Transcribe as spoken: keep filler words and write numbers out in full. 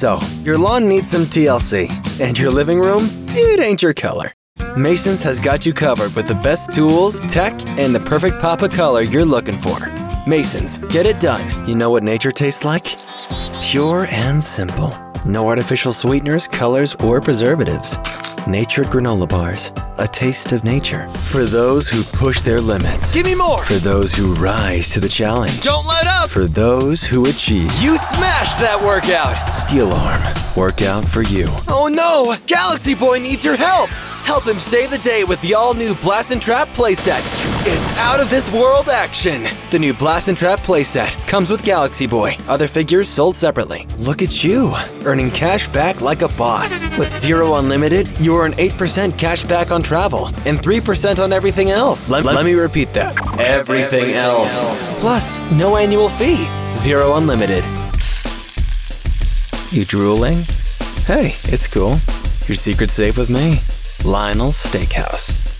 So, your lawn needs some T L C, and your living room, it ain't your color. Masons has got you covered with the best tools, tech, and the perfect pop of color you're looking for. Masons, get it done. You know what nature tastes like? Pure and simple. No artificial sweeteners, colors, or preservatives. Natured granola bars. A taste of nature. For those who push their limits. Give me more! For those who rise to the challenge. Don't let up! For those who achieve. You smashed that workout! Steel Arm. Workout for you. Oh no! Galaxy Boy needs your help! Help him save the day with the all-new Blast and Trap playset. It's out-of-this-world action. The new Blast and Trap playset comes with Galaxy Boy. Other figures sold separately. Look at you, earning cash back like a boss. With Zero Unlimited, you earn eight percent cash back on travel and three percent on everything else. Let, let me repeat that. Everything, everything else. else. Plus, no annual fee. Zero Unlimited. You drooling? Hey, it's cool. Your secret safe with me. Lionel's Steakhouse.